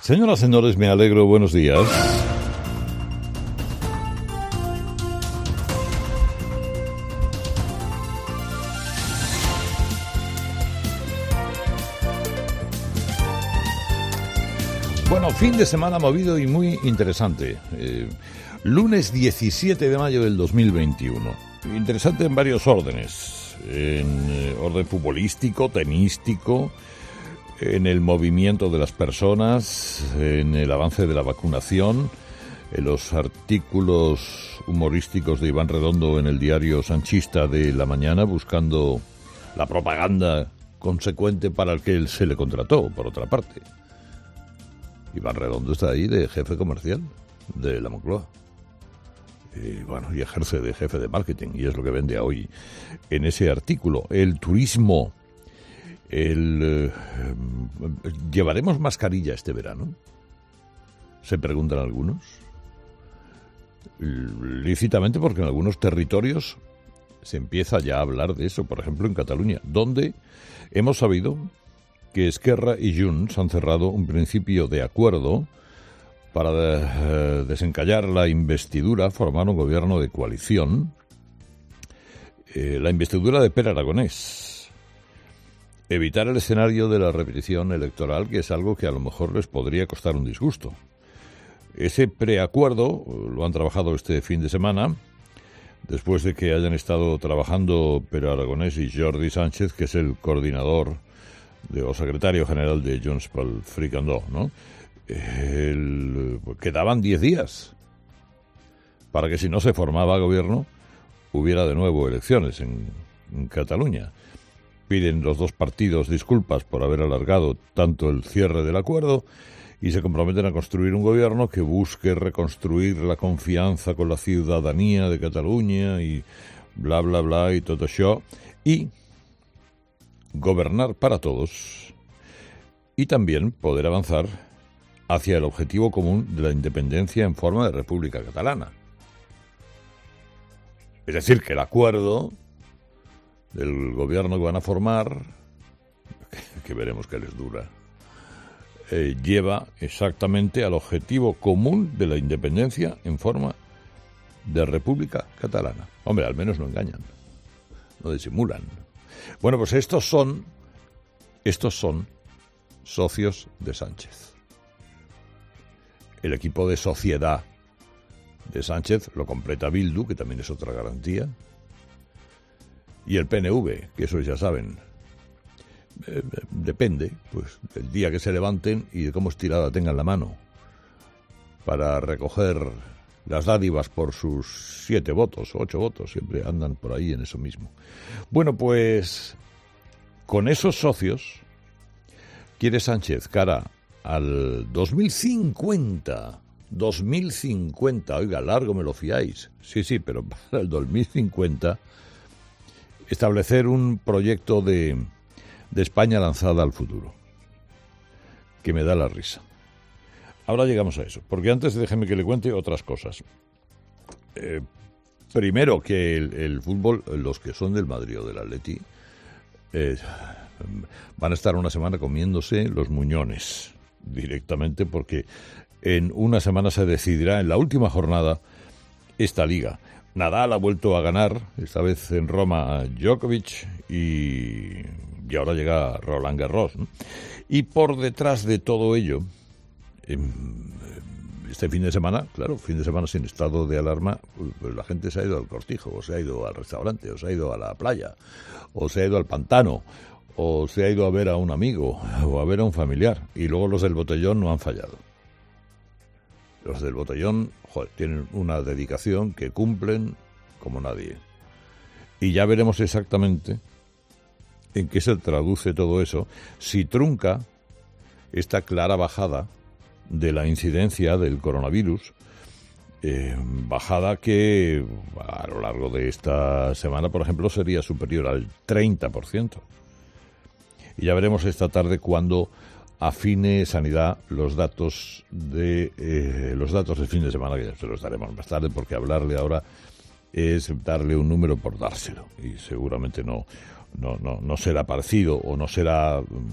Señoras y señores, me alegro, buenos días. Bueno, fin de semana movido y muy interesante. Lunes 17 de mayo del 2021. Interesante en varios órdenes. En orden futbolístico, tenístico, en el movimiento de las personas, en el avance de la vacunación, en los artículos humorísticos de Iván Redondo en el diario sanchista de La Mañana, buscando la propaganda consecuente para el que él se le contrató, por otra parte. Iván Redondo está ahí de jefe comercial de la Moncloa. Y ejerce de jefe de marketing, y es lo que vende hoy en ese artículo. El turismo. ¿Llevaremos mascarilla este verano? Se preguntan algunos. Lícitamente, porque en algunos territorios se empieza ya a hablar de eso. Por ejemplo, en Cataluña, donde hemos sabido que Esquerra y Junts han cerrado un principio de acuerdo para desencallar la investidura, formar un gobierno de coalición, la investidura de Pere Aragonés. Evitar el escenario de la repetición electoral, que es algo que a lo mejor les podría costar un disgusto. Ese preacuerdo lo han trabajado este fin de semana, después de que hayan estado trabajando Pere Aragonés y Jordi Sánchez, que es el coordinador o secretario general de Junts pel Fricandó, ¿no? Quedaban 10 días para que, si no se formaba gobierno, hubiera de nuevo elecciones en Cataluña. Piden los dos partidos disculpas por haber alargado tanto el cierre del acuerdo y se comprometen a construir un gobierno que busque reconstruir la confianza con la ciudadanía de Cataluña y bla, bla, bla y todo eso, y gobernar para todos y también poder avanzar hacia el objetivo común de la independencia en forma de República Catalana. Es decir, que el acuerdo del gobierno que van a formar, que veremos qué les dura, lleva exactamente al objetivo común de la independencia en forma de República Catalana. Hombre, al menos no engañan, no disimulan. Bueno, pues estos son socios de Sánchez. El equipo de sociedad de Sánchez lo completa Bildu, que también es otra garantía, y el PNV, que eso ya saben, depende pues del día que se levanten y de cómo estirada tengan la mano para recoger las dádivas por sus 7 votos, 8 votos, siempre andan por ahí en eso mismo. Bueno, pues con esos socios quiere Sánchez, cara al 2050, oiga, largo me lo fiáis, sí, pero para el 2050, establecer un proyecto de España lanzada al futuro, que me da la risa. Ahora llegamos a eso, porque antes déjeme que le cuente otras cosas. Primero, que el fútbol, los que son del Madrid o del Atleti, van a estar una semana comiéndose los muñones directamente, porque en una semana se decidirá en la última jornada esta liga. Nadal ha vuelto a ganar, esta vez en Roma, a Djokovic, y ahora llega Roland Garros, ¿no? Y por detrás de todo ello, este fin de semana, claro, fin de semana sin estado de alarma, pues la gente se ha ido al cortijo, o se ha ido al restaurante, o se ha ido a la playa, o se ha ido al pantano, o se ha ido a ver a un amigo, o a ver a un familiar, y luego los del botellón no han fallado. Los del botellón, tienen una dedicación que cumplen como nadie. Y ya veremos exactamente en qué se traduce todo eso, si trunca esta clara bajada de la incidencia del coronavirus, bajada que a lo largo de esta semana, por ejemplo, sería superior al 30%. Y ya veremos esta tarde cuando afine Sanidad los datos del fin de semana, que ya se los daremos más tarde, porque hablarle ahora es darle un número por dárselo, y seguramente no será parecido o no será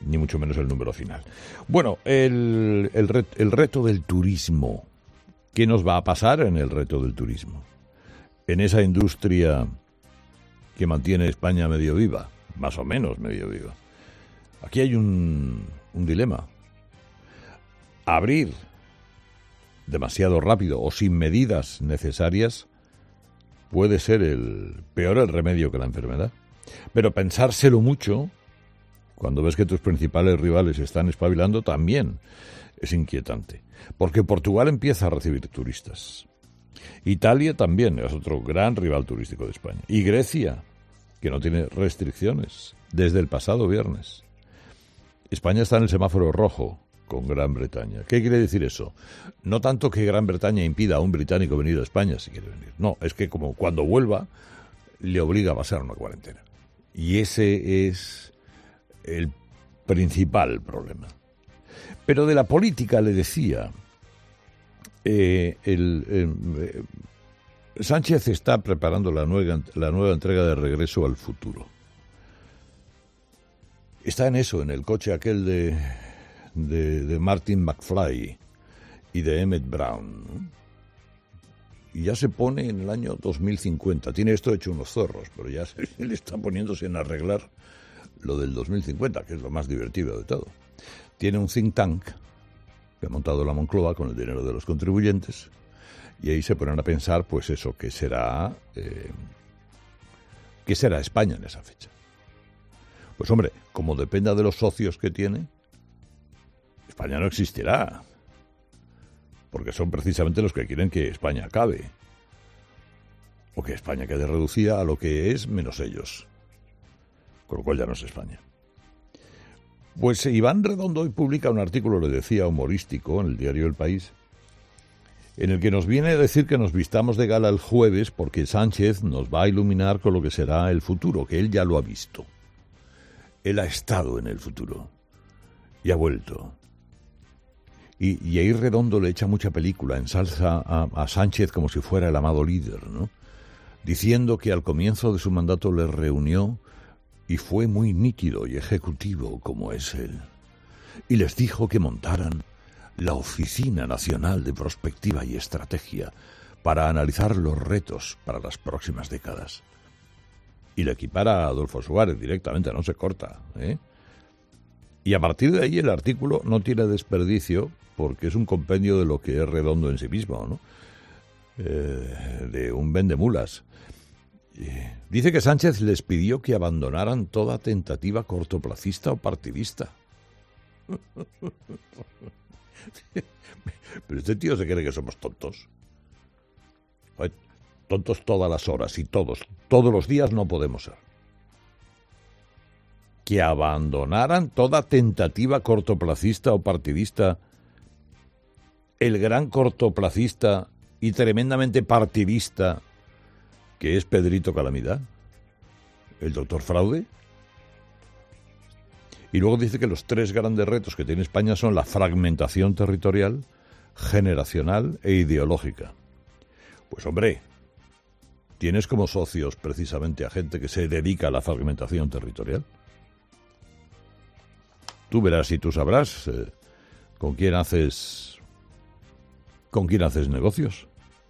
ni mucho menos el número final. Bueno, el reto del turismo. ¿Qué nos va a pasar en el reto del turismo? En esa industria que mantiene España medio viva, más o menos medio viva. Aquí hay un dilema. Abrir demasiado rápido o sin medidas necesarias puede ser peor el remedio que la enfermedad. Pero pensárselo mucho, cuando ves que tus principales rivales están espabilando, también es inquietante. Porque Portugal empieza a recibir turistas. Italia también es otro gran rival turístico de España. Y Grecia, que no tiene restricciones desde el pasado viernes. España está en el semáforo rojo con Gran Bretaña. ¿Qué quiere decir eso? No tanto que Gran Bretaña impida a un británico venir a España si quiere venir. No, es que como cuando vuelva le obliga a pasar una cuarentena. Y ese es el principal problema. Pero de la política le decía, Sánchez está preparando la nueva entrega de Regreso al Futuro. Está en eso, en el coche aquel de Martin McFly y de Emmett Brown, ¿no? Y ya se pone en el año 2050. Tiene esto hecho unos zorros, pero ya le está poniéndose en arreglar lo del 2050, que es lo más divertido de todo. Tiene un think tank que ha montado la Moncloa con el dinero de los contribuyentes, y ahí se ponen a pensar, pues eso, ¿qué será España en esa fecha? Pues hombre, como dependa de los socios que tiene, España no existirá, porque son precisamente los que quieren que España acabe, o que España quede reducida a lo que es menos ellos, con lo cual ya no es España. Pues Iván Redondo hoy publica un artículo, le decía, humorístico en el diario El País, en el que nos viene a decir que nos vistamos de gala el jueves porque Sánchez nos va a iluminar con lo que será el futuro, que él ya lo ha visto. Él ha estado en el futuro y ha vuelto. Y ahí Redondo le echa mucha película, ensalza a Sánchez como si fuera el amado líder, ¿no? Diciendo que al comienzo de su mandato le reunió y fue muy nítido y ejecutivo como es él. Y les dijo que montaran la Oficina Nacional de Prospectiva y Estrategia para analizar los retos para las próximas décadas. Y le equipara a Adolfo Suárez directamente, no se corta, ¿eh? Y a partir de ahí el artículo no tiene desperdicio porque es un compendio de lo que es Redondo en sí mismo, ¿no? De un vendemulas. Dice que Sánchez les pidió que abandonaran toda tentativa cortoplacista o partidista. Pero este tío se cree que somos tontos. Tontos todas las horas y todos los días no podemos ser. Que abandonaran toda tentativa cortoplacista o partidista, el gran cortoplacista y tremendamente partidista que es Pedrito Calamidad, el doctor Fraude. Y luego dice que los tres grandes retos que tiene España son la fragmentación territorial, generacional e ideológica. Pues hombre, tienes como socios precisamente a gente que se dedica a la fragmentación territorial. Tú verás y tú sabrás con quién haces negocios.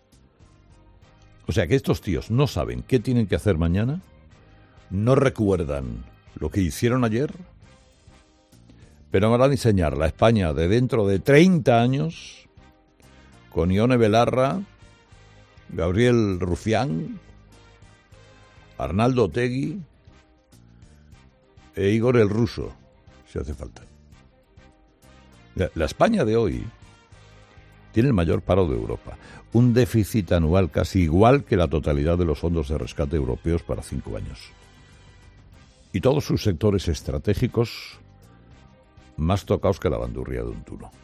O sea que estos tíos no saben qué tienen que hacer mañana, no recuerdan lo que hicieron ayer, pero van a diseñar la España de dentro de 30 años con Ione Belarra, Gabriel Rufián, Arnaldo Otegi e Igor el Ruso, si hace falta. La España de hoy tiene el mayor paro de Europa, un déficit anual casi igual que la totalidad de los fondos de rescate europeos para 5 años. Y todos sus sectores estratégicos más tocados que la bandurria de un tuno.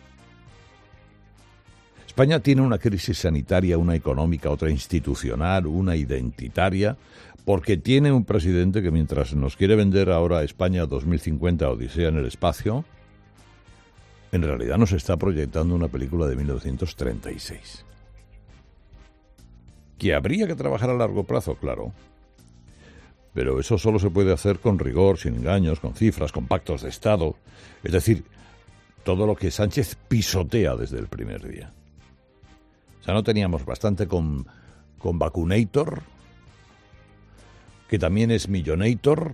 España tiene una crisis sanitaria, una económica, otra institucional, una identitaria, porque tiene un presidente que mientras nos quiere vender ahora España 2050 Odisea en el espacio, en realidad nos está proyectando una película de 1936. ¿Que habría que trabajar a largo plazo? Claro. Pero eso solo se puede hacer con rigor, sin engaños, con cifras, con pactos de Estado. Es decir, todo lo que Sánchez pisotea desde el primer día. O sea, no teníamos bastante con Vacunator, que también es Millonator,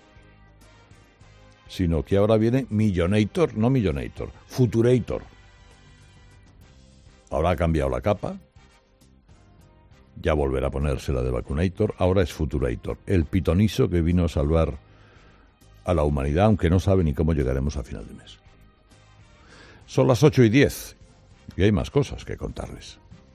sino que ahora viene Millonator, no Millonator, Futurator. Ahora ha cambiado la capa, ya volverá a ponerse la de Vacunator, ahora es Futurator, el pitoniso que vino a salvar a la humanidad, aunque no sabe ni cómo llegaremos a final de mes. Son las 8:10 y hay más cosas que contarles.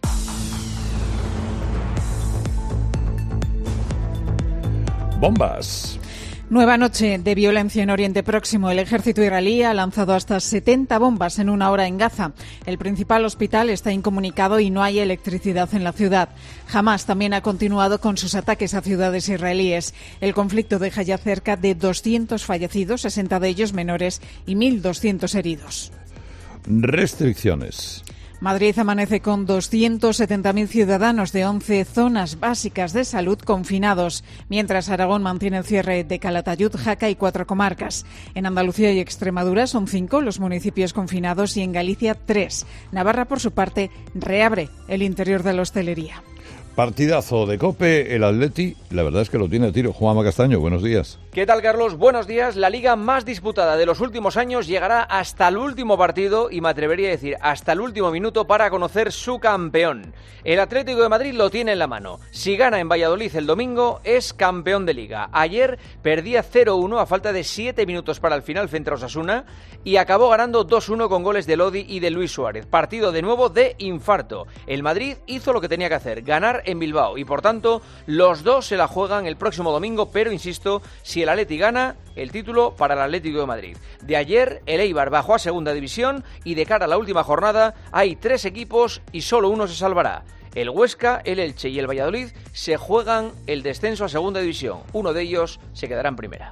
Bombas. Nueva noche de violencia en Oriente Próximo. El ejército israelí ha lanzado hasta 70 bombas en una hora en Gaza. El principal hospital está incomunicado y no hay electricidad en la ciudad. Hamás también ha continuado con sus ataques a ciudades israelíes. El conflicto deja ya cerca de 200 fallecidos, 60 de ellos menores, y 1.200 heridos. Restricciones. Madrid amanece con 270.000 ciudadanos de 11 zonas básicas de salud confinados, mientras Aragón mantiene el cierre de Calatayud, Jaca y 4 comarcas. En Andalucía y Extremadura son 5 los municipios confinados y en Galicia 3. Navarra, por su parte, reabre el interior de la hostelería. Partidazo de COPE, el Atleti, la verdad es que lo tiene a tiro. Juanma Castaño, buenos días. ¿Qué tal, Carlos? Buenos días. La liga más disputada de los últimos años llegará hasta el último partido y me atrevería a decir hasta el último minuto para conocer su campeón. El Atlético de Madrid lo tiene en la mano. Si gana en Valladolid el domingo, es campeón de liga. Ayer perdía 0-1 a falta de 7 minutos para el final frente a Osasuna y acabó ganando 2-1 con goles de Lodi y de Luis Suárez. Partido de nuevo de infarto. El Madrid hizo lo que tenía que hacer, ganar en Bilbao y por tanto los dos se la juegan el próximo domingo, pero insisto, si el Atleti gana, el título para el Atlético de Madrid. De ayer el Eibar bajó a segunda división y de cara a la última jornada hay 3 equipos y solo uno se salvará. El Huesca, el Elche y el Valladolid se juegan el descenso a segunda división. Uno de ellos se quedará en primera.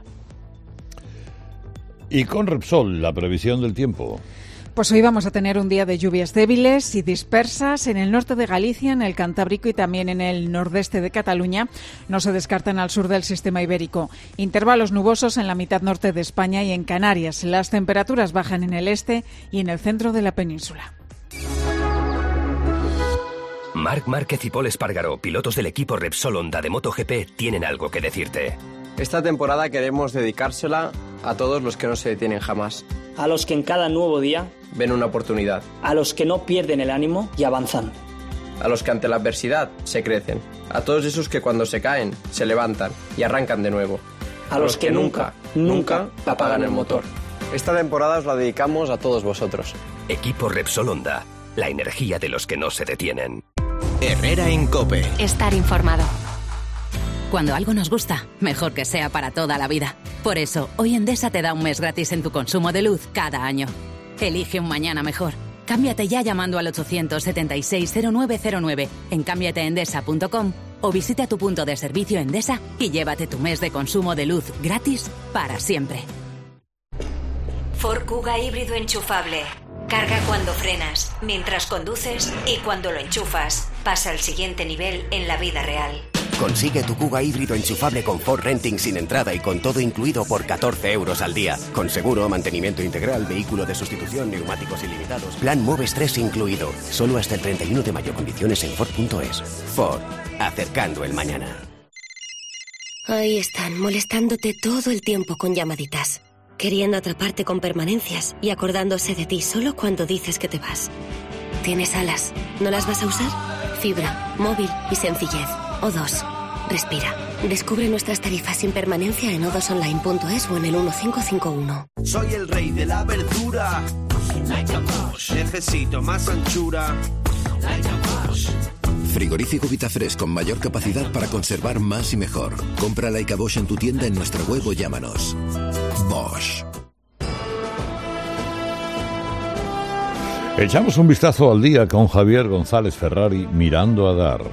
Y con Repsol, la previsión del tiempo. Pues hoy vamos a tener un día de lluvias débiles y dispersas en el norte de Galicia, en el Cantábrico y también en el nordeste de Cataluña. No se descartan al sur del sistema ibérico. Intervalos nubosos en la mitad norte de España y en Canarias. Las temperaturas bajan en el este y en el centro de la península. Marc Márquez y Pol Espargaró, pilotos del equipo Repsol Honda de MotoGP, tienen algo que decirte. Esta temporada queremos dedicársela a todos los que no se detienen jamás. A los que en cada nuevo día ven una oportunidad. A los que no pierden el ánimo y avanzan. A los que ante la adversidad se crecen. A todos esos que cuando se caen, se levantan y arrancan de nuevo. A los que nunca apagan el motor. Esta temporada os la dedicamos a todos vosotros. Equipo Repsol Honda, la energía de los que no se detienen. Herrera en COPE. Estar informado. Cuando algo nos gusta, mejor que sea para toda la vida. Por eso, hoy Endesa te da un mes gratis en tu consumo de luz cada año. Elige un mañana mejor. Cámbiate ya llamando al 876-0909 en cambiateendesa.com o visita tu punto de servicio Endesa y llévate tu mes de consumo de luz gratis para siempre. Ford Kuga híbrido enchufable. Carga cuando frenas, mientras conduces y cuando lo enchufas. Pasa al siguiente nivel en la vida real. Consigue tu Kuga híbrido enchufable con Ford Renting sin entrada y con todo incluido por 14 euros al día. Con seguro, mantenimiento integral, vehículo de sustitución, neumáticos ilimitados. Plan Moves 3 incluido. Solo hasta el 31 de mayo. Condiciones en Ford.es. Ford. Acercando el mañana. Ahí están, molestándote todo el tiempo con llamaditas. Queriendo atraparte con permanencias y acordándose de ti solo cuando dices que te vas. ¿Tienes alas? ¿No las vas a usar? Fibra, móvil y sencillez. O2. Respira. Descubre nuestras tarifas sin permanencia en o2online.es o en el 1551. Soy el rey de la verdura. Necesito más anchura. Frigorífico Vitafresh con mayor capacidad para conservar más y mejor. Compra Laika Bosch en tu tienda en nuestra web o llámanos. Bosch. Echamos un vistazo al día con Javier González Ferrari mirando a dar.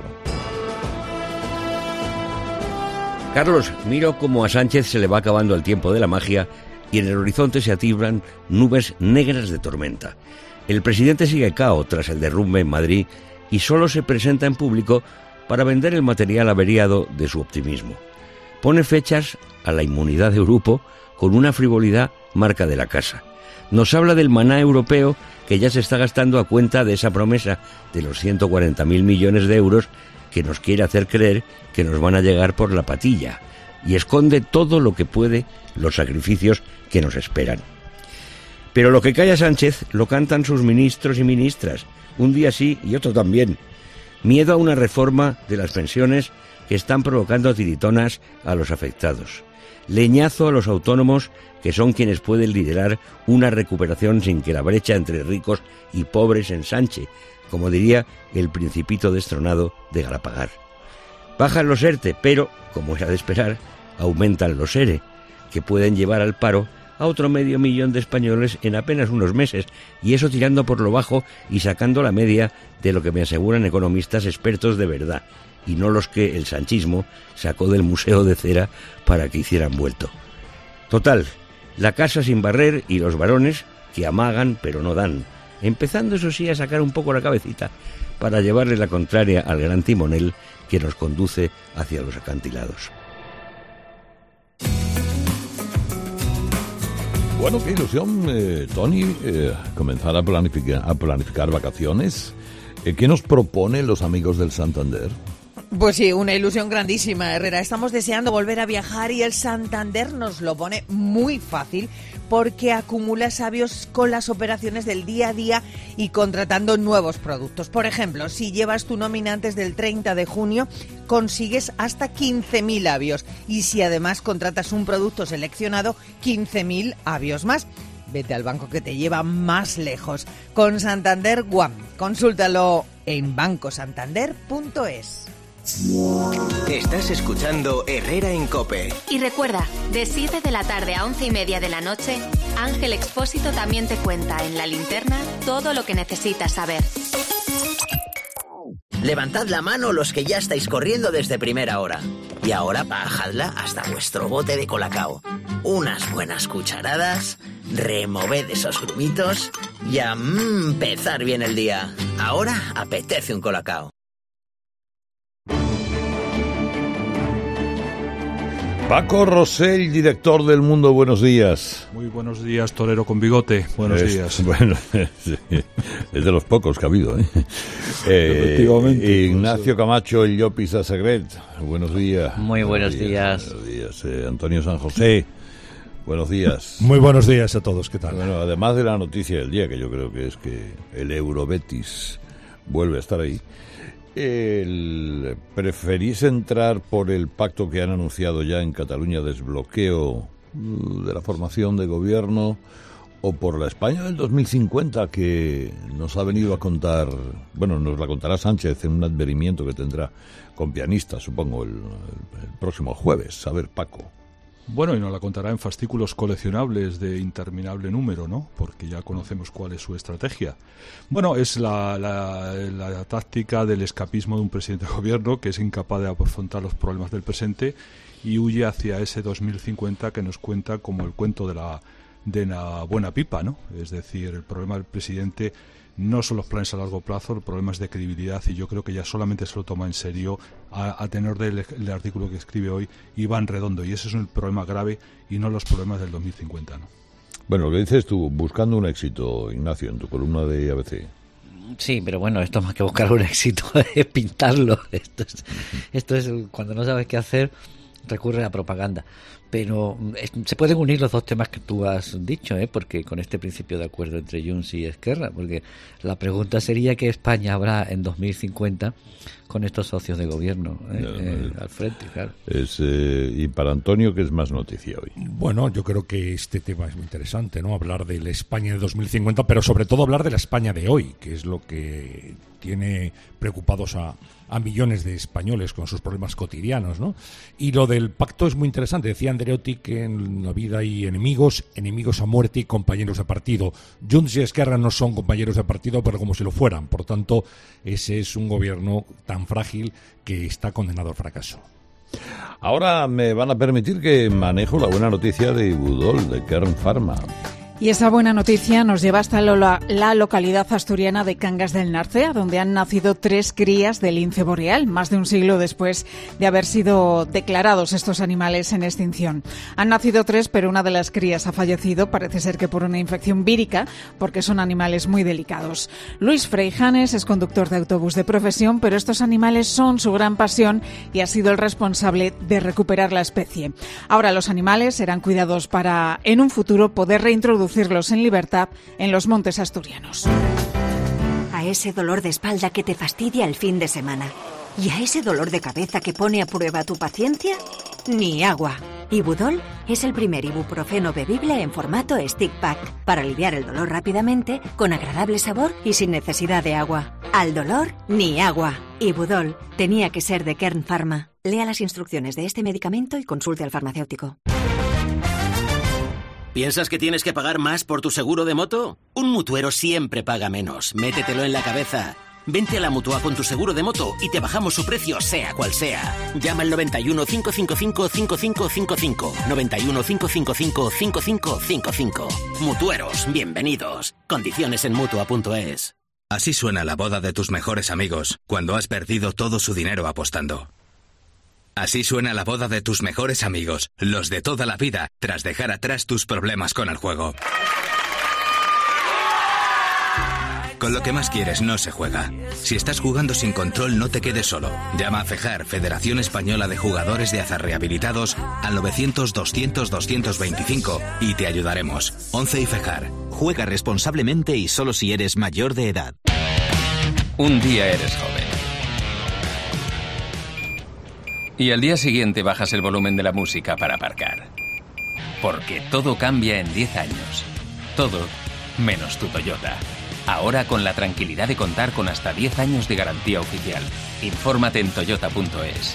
Carlos, miro cómo a Sánchez se le va acabando el tiempo de la magia y en el horizonte se atibran nubes negras de tormenta. El presidente sigue cao tras el derrumbe en Madrid y solo se presenta en público para vender el material averiado de su optimismo. Pone fechas a la inmunidad de grupo con una frivolidad marca de la casa. Nos habla del maná europeo que ya se está gastando a cuenta de esa promesa de los 140.000 millones de euros que nos quiere hacer creer que nos van a llegar por la patilla, y esconde todo lo que puede los sacrificios que nos esperan. Pero lo que calla Sánchez lo cantan sus ministros y ministras, un día sí y otro también. Miedo a una reforma de las pensiones que están provocando tiritonas a los afectados. Leñazo a los autónomos, que son quienes pueden liderar una recuperación sin que la brecha entre ricos y pobres se ensanche, como diría el Principito destronado de Galapagar. Bajan los ERTE, pero, como era de esperar, aumentan los ERE, que pueden llevar al paro a otro 500.000 de españoles en apenas unos meses, y eso tirando por lo bajo y sacando la media de lo que me aseguran economistas expertos de verdad, y no los que el sanchismo sacó del Museo de Cera para que hicieran vuelto. Total, la casa sin barrer y los varones que amagan pero no dan, empezando eso sí a sacar un poco la cabecita para llevarle la contraria al gran timonel que nos conduce hacia los acantilados. Bueno, qué ilusión, Tony, comenzar a planificar vacaciones. ¿Qué nos proponen los amigos del Santander? Pues sí, una ilusión grandísima, Herrera. Estamos deseando volver a viajar y el Santander nos lo pone muy fácil porque acumula sabios con las operaciones del día a día y contratando nuevos productos. Por ejemplo, si llevas tu nómina antes del 30 de junio, consigues hasta 15.000 avios. Y si además contratas un producto seleccionado, 15.000 avios más. Vete al banco que te lleva más lejos. Con Santander One. Consúltalo en bancosantander.es. Estás escuchando Herrera en COPE. Y recuerda, de 7 de la tarde a 11:30 de la noche, Ángel Expósito también te cuenta en La Linterna todo lo que necesitas saber. Levantad la mano los que ya estáis corriendo desde primera hora. Y ahora bajadla hasta vuestro bote de colacao. Unas buenas cucharadas, removed esos grumitos y a empezar bien el día. Ahora apetece un colacao. Paco Rosell, director del Mundo, buenos días. Muy buenos días, torero con bigote. Buenos días. Bueno, sí, es de los pocos que ha habido, ¿eh? Efectivamente. Ignacio Camacho, el Llopis a Segret, buenos días. Muy buenos días. Buenos días. Antonio San José, buenos días. Muy buenos días a todos, ¿qué tal? Bueno, además de la noticia del día, que yo creo que es que el Eurobetis vuelve a estar ahí. ¿Preferís entrar por el pacto que han anunciado ya en Cataluña, desbloqueo de la formación de gobierno, o por la España del 2050 que nos ha venido a contar, bueno, nos la contará Sánchez en un advenimiento que tendrá con pianistas, supongo, el próximo jueves? A ver, Paco. Bueno, y nos la contará en fascículos coleccionables de interminable número, ¿no? Porque ya conocemos cuál es su estrategia. Bueno, es la táctica del escapismo de un presidente de gobierno que es incapaz de afrontar los problemas del presente y huye hacia ese 2050 que nos cuenta como el cuento de la buena pipa, ¿no? Es decir, el problema del presidente no son los planes a largo plazo, el problema es de credibilidad, y yo creo que ya solamente se lo toma en serio a tenor del artículo que escribe hoy Iván Redondo, y ese es un problema grave y no los problemas del 2050, ¿no? Bueno, lo que dices tú, buscando un éxito, Ignacio, en tu columna de ABC. Sí, pero bueno, esto más que buscar un éxito es pintarlo. Esto es cuando no sabes qué hacer, recurre a propaganda. Pero se pueden unir los dos temas que tú has dicho, porque con este principio de acuerdo entre Junts y Esquerra, porque la pregunta sería qué España habrá en 2050 con estos socios de gobierno al frente, claro. Y para Antonio, ¿qué es más noticia hoy? Bueno, yo creo que este tema es muy interesante, ¿no? Hablar de la España de 2050, pero sobre todo hablar de la España de hoy, que es lo que tiene preocupados a millones de españoles con sus problemas cotidianos, ¿no? Y lo del pacto es muy interesante. Decía Andreotti que en la vida hay enemigos a muerte y compañeros de partido. Junts y Esquerra no son compañeros de partido, pero como si lo fueran. Por tanto, ese es un gobierno tan frágil que está condenado al fracaso. Ahora me van a permitir que manejo la buena noticia de Budol, de Kern Pharma. Y esa buena noticia nos lleva hasta la localidad asturiana de Cangas del Narcea, donde han nacido 3 crías de lince boreal, más de un siglo después de haber sido declarados estos animales en extinción. Han nacido 3, pero una de las crías ha fallecido, parece ser que por una infección vírica, porque son animales muy delicados. Luis Freijanes es conductor de autobús de profesión, pero estos animales son su gran pasión y ha sido el responsable de recuperar la especie. Ahora los animales serán cuidados para, en un futuro, poder reintroducirlos en libertad en los montes asturianos. A ese dolor de espalda que te fastidia el fin de semana y a ese dolor de cabeza que pone a prueba tu paciencia, ni agua. Ibudol es el primer ibuprofeno bebible en formato stick pack para aliviar el dolor rápidamente, con agradable sabor y sin necesidad de agua. Al dolor, ni agua. Ibudol tenía que ser de Kern Pharma. Lea las instrucciones de este medicamento y consulte al farmacéutico. ¿Piensas que tienes que pagar más por tu seguro de moto? Un mutuero siempre paga menos. Métetelo en la cabeza. Vente a la Mutua con tu seguro de moto y te bajamos su precio, sea cual sea. Llama al 91 555 5555. 91 555 5555. Mutueros, bienvenidos. Condiciones en Mutua.es. Así suena la boda de tus mejores amigos cuando has perdido todo su dinero apostando. Así suena la boda de tus mejores amigos, los de toda la vida, tras dejar atrás tus problemas con el juego. Con lo que más quieres no se juega. Si estás jugando sin control, no te quedes solo. Llama a FEJAR, Federación Española de Jugadores de Azar Rehabilitados, al 900-200-225 y te ayudaremos. 11 y FEJAR. Juega responsablemente y solo si eres mayor de edad. Un día eres joven. Y al día siguiente bajas el volumen de la música para aparcar. Porque todo cambia en 10 años. Todo menos tu Toyota. Ahora con la tranquilidad de contar con hasta 10 años de garantía oficial. Infórmate en toyota.es.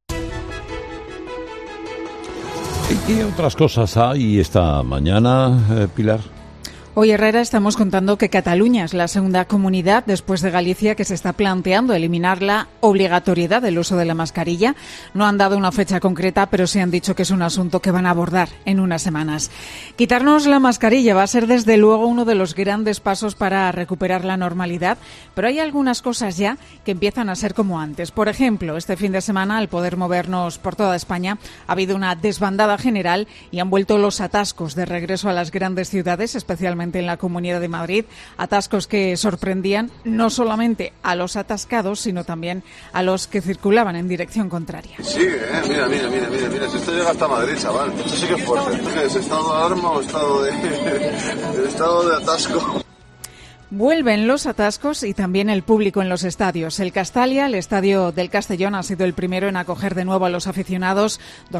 ¿Y qué otras cosas hay esta mañana, Pilar? Hoy, Herrera, estamos contando que Cataluña es la segunda comunidad, después de Galicia, que se está planteando eliminar la obligatoriedad del uso de la mascarilla. No han dado una fecha concreta, pero sí han dicho que es un asunto que van a abordar en unas semanas. Quitarnos la mascarilla va a ser, desde luego, uno de los grandes pasos para recuperar la normalidad, pero hay algunas cosas ya que empiezan a ser como antes. Por ejemplo, este fin de semana, al poder movernos por toda España, ha habido una desbandada general y han vuelto los atascos de regreso a las grandes ciudades, especialmente en la Comunidad de Madrid, atascos que sorprendían no solamente a los atascados, sino también a los que circulaban en dirección contraria. Sí, mira, si esto llega hasta Madrid, chaval, esto sí que es fuerte. ¿Es estado de alarma o estado de atasco? Vuelven los atascos y también el público en los estadios. El Castalia, el estadio del Castellón, ha sido el primero en acoger de nuevo a los aficionados.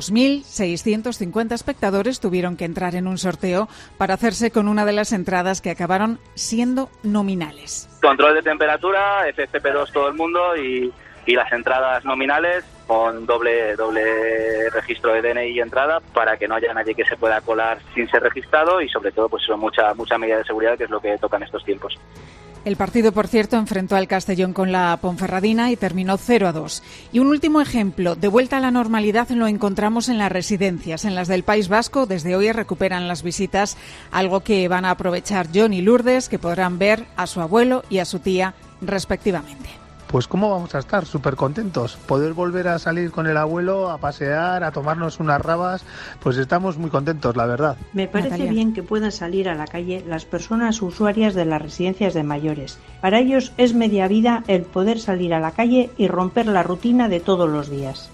2.650 espectadores tuvieron que entrar en un sorteo para hacerse con una de las entradas que acabaron siendo nominales. Control de temperatura, FFP2 todo el mundo y las entradas nominales con doble registro de DNI y entrada para que no haya nadie que se pueda colar sin ser registrado y sobre todo pues son mucha medida de seguridad, que es lo que toca en estos tiempos. El partido, por cierto, enfrentó al Castellón con la Ponferradina y terminó 0-2. Y un último ejemplo de vuelta a la normalidad lo encontramos en las residencias. En las del País Vasco, desde hoy recuperan las visitas, algo que van a aprovechar John y Lourdes, que podrán ver a su abuelo y a su tía respectivamente. Pues ¿cómo vamos a estar? Súper contentos. Poder volver a salir con el abuelo, a pasear, a tomarnos unas rabas, pues estamos muy contentos, la verdad. Me parece bien que puedan salir a la calle las personas usuarias de las residencias de mayores. Para ellos es media vida el poder salir a la calle y romper la rutina de todos los días.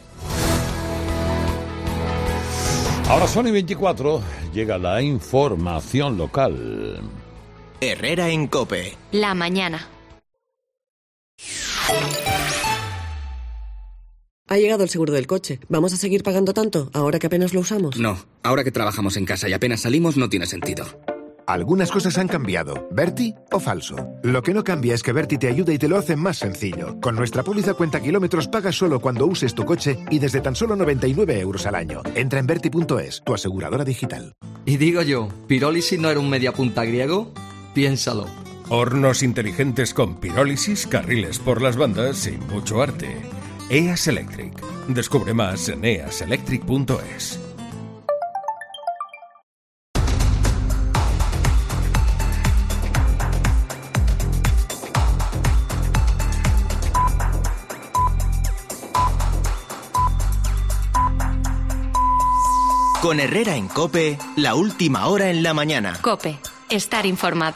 Ahora son y 24, llega la información local. Herrera en COPE. La mañana. Ha llegado el seguro del coche. ¿Vamos a seguir pagando tanto ahora que apenas lo usamos? No, ahora que trabajamos en casa y apenas salimos no tiene sentido. Algunas cosas han cambiado. ¿Berti o falso? Lo que no cambia es que Berti te ayuda y te lo hace más sencillo. Con nuestra póliza cuenta kilómetros pagas solo cuando uses tu coche y desde tan solo 99 € al año. Entra en Berti.es, tu aseguradora digital. Y digo yo, ¿pirólisis no era un mediapunta griego? Piénsalo. Hornos inteligentes con pirólisis, carriles por las bandas y mucho arte. EAS Electric. Descubre más en easelectric.es. Con Herrera en COPE, la última hora en la mañana. COPE, estar informado.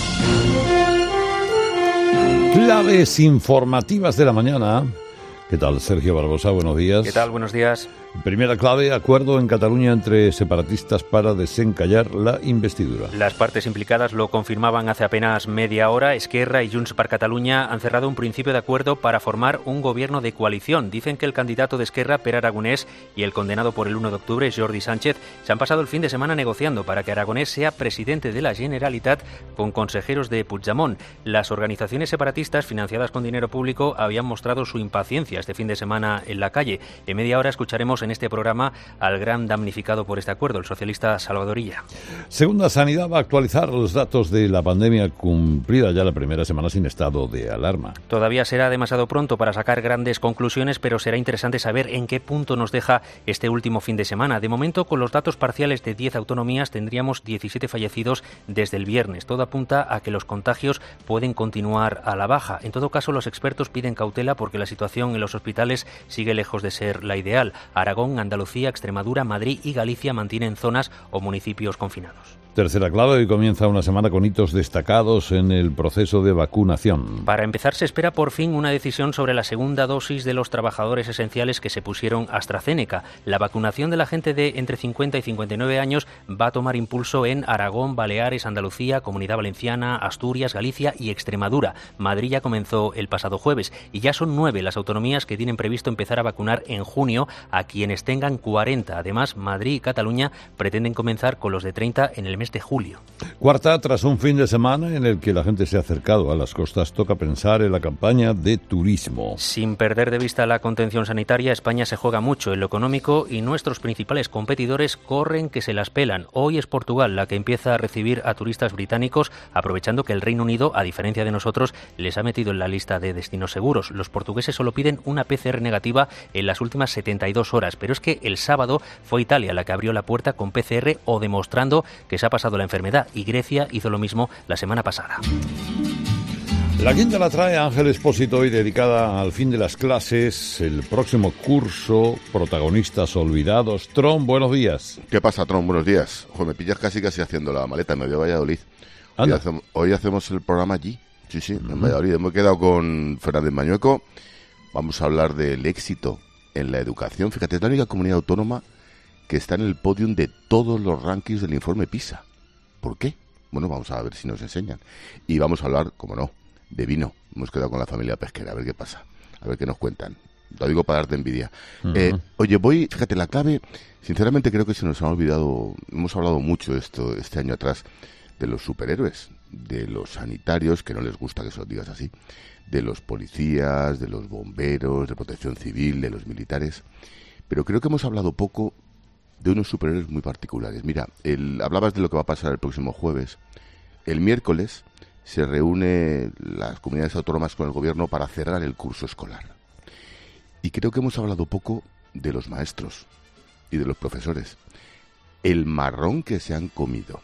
Claves informativas de la mañana. ¿Qué tal, Sergio Barbosa? Buenos días. ¿Qué tal? Buenos días. Primera clave, acuerdo en Cataluña entre separatistas para desencallar la investidura. Las partes implicadas lo confirmaban hace apenas media hora. Esquerra y Junts per Catalunya han cerrado un principio de acuerdo para formar un gobierno de coalición. Dicen que el candidato de Esquerra, Pere Aragonès, y el condenado por el 1 de octubre, Jordi Sánchez, se han pasado el fin de semana negociando para que Aragonès sea presidente de la Generalitat con consejeros de Puigdemont. Las organizaciones separatistas, financiadas con dinero público, habían mostrado su impaciencia este fin de semana en la calle. En media hora escucharemos en este programa al gran damnificado por este acuerdo, el socialista Salvador Illa. Segunda Sanidad va a actualizar los datos de la pandemia, cumplida ya la primera semana sin estado de alarma. Todavía será demasiado pronto para sacar grandes conclusiones, pero será interesante saber en qué punto nos deja este último fin de semana. De momento, con los datos parciales de 10 autonomías, tendríamos 17 fallecidos desde el viernes. Todo apunta a que los contagios pueden continuar a la baja. En todo caso, los expertos piden cautela porque la situación en los hospitales sigue lejos de ser la ideal. Aragón, Andalucía, Extremadura, Madrid y Galicia mantienen zonas o municipios confinados. Tercera clave, hoy comienza una semana con hitos destacados en el proceso de vacunación. Para empezar, se espera por fin una decisión sobre la segunda dosis de los trabajadores esenciales que se pusieron AstraZeneca. La vacunación de la gente de entre 50 y 59 años va a tomar impulso en Aragón, Baleares, Andalucía, Comunidad Valenciana, Asturias, Galicia y Extremadura. Madrid ya comenzó el pasado jueves y ya son 9 las autonomías que tienen previsto empezar a vacunar en junio a quienes tengan 40. Además, Madrid y Cataluña pretenden comenzar con los de 30 en el mes de julio. Cuarta, tras un fin de semana en el que la gente se ha acercado a las costas, toca pensar en la campaña de turismo. Sin perder de vista la contención sanitaria, España se juega mucho en lo económico y nuestros principales competidores corren que se las pelan. Hoy es Portugal la que empieza a recibir a turistas británicos, aprovechando que el Reino Unido, a diferencia de nosotros, les ha metido en la lista de destinos seguros. Los portugueses solo piden una PCR negativa en las últimas 72 horas, pero es que el sábado fue Italia la que abrió la puerta con PCR o demostrando que se ha pasado la enfermedad, y Grecia hizo lo mismo la semana pasada. La quinta la trae Ángel Expósito, y dedicada al fin de las clases, el próximo curso, protagonistas olvidados. Tron, buenos días. ¿Qué pasa, Tron? Buenos días. Ojo, me pillas casi haciendo la maleta, me voy a Valladolid. Hoy hacemos el programa allí, sí, en Valladolid. Hemos quedado con Fernández Mañueco. Vamos a hablar del éxito en la educación. Fíjate, es la única comunidad autónoma que está en el podium de todos los rankings del informe PISA. ¿Por qué? Bueno, vamos a ver si nos enseñan. Y vamos a hablar, como no, de vino. Hemos quedado con la familia pesquera, a ver qué pasa, a ver qué nos cuentan. Lo digo para darte envidia. Oye, fíjate, la clave, sinceramente creo que se nos ha olvidado, hemos hablado mucho este año atrás, de los superhéroes, de los sanitarios, que no les gusta que se los digas así, de los policías, de los bomberos, de protección civil, de los militares, pero creo que hemos hablado poco de unos superhéroes muy particulares. Mira, hablabas de lo que va a pasar el próximo jueves. El miércoles se reúne las comunidades autónomas con el gobierno para cerrar el curso escolar. Y creo que hemos hablado poco de los maestros y de los profesores. El marrón que se han comido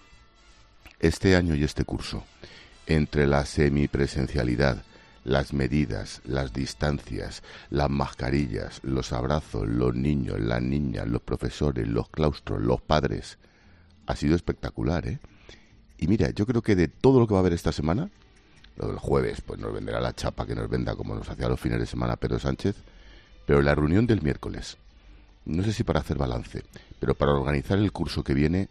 este año y este curso entre la semipresencialidad, las medidas, las distancias, las mascarillas, los abrazos, los niños, las niñas, los profesores, los claustros, los padres, ha sido espectacular, ¿eh? Y mira, yo creo que de todo lo que va a haber esta semana, lo del jueves, pues nos venderá la chapa que nos venda como nos hacía los fines de semana Pedro Sánchez, pero la reunión del miércoles, no sé si para hacer balance, pero para organizar el curso que viene,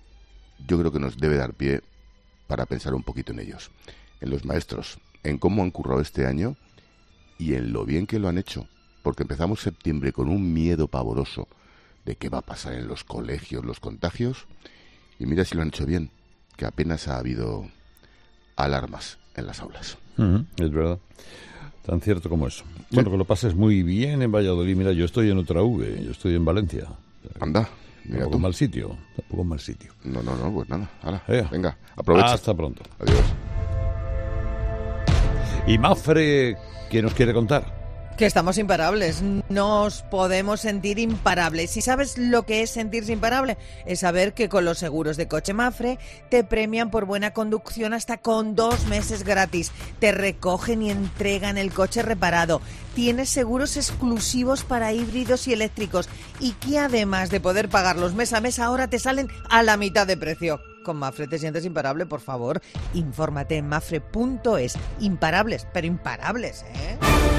yo creo que nos debe dar pie para pensar un poquito en ellos, en los maestros, en cómo han currado este año y en lo bien que lo han hecho, porque empezamos septiembre con un miedo pavoroso de qué va a pasar en los colegios, los contagios, y mira si lo han hecho bien, que apenas ha habido alarmas en las aulas. Es verdad, tan cierto como eso. Sí. Bueno, que lo pases muy bien en Valladolid. Mira, yo estoy en otra V, yo estoy en Valencia. Anda, mira, tampoco mal sitio, tampoco mal sitio. No, pues nada, venga, aprovecha. Hasta pronto. Adiós. Y Mafre, ¿qué nos quiere contar? Que estamos imparables, nos podemos sentir imparables. ¿Y sabes lo que es sentirse imparable? Es saber que con los seguros de coche Mapfre te premian por buena conducción hasta con 2 meses gratis. Te recogen y entregan el coche reparado. Tienes seguros exclusivos para híbridos y eléctricos y que además de poder pagarlos mes a mes ahora te salen a la mitad de precio. Con Mapfre te sientes imparable, por favor. Infórmate en mapfre.es. Imparables, pero imparables, ¿eh?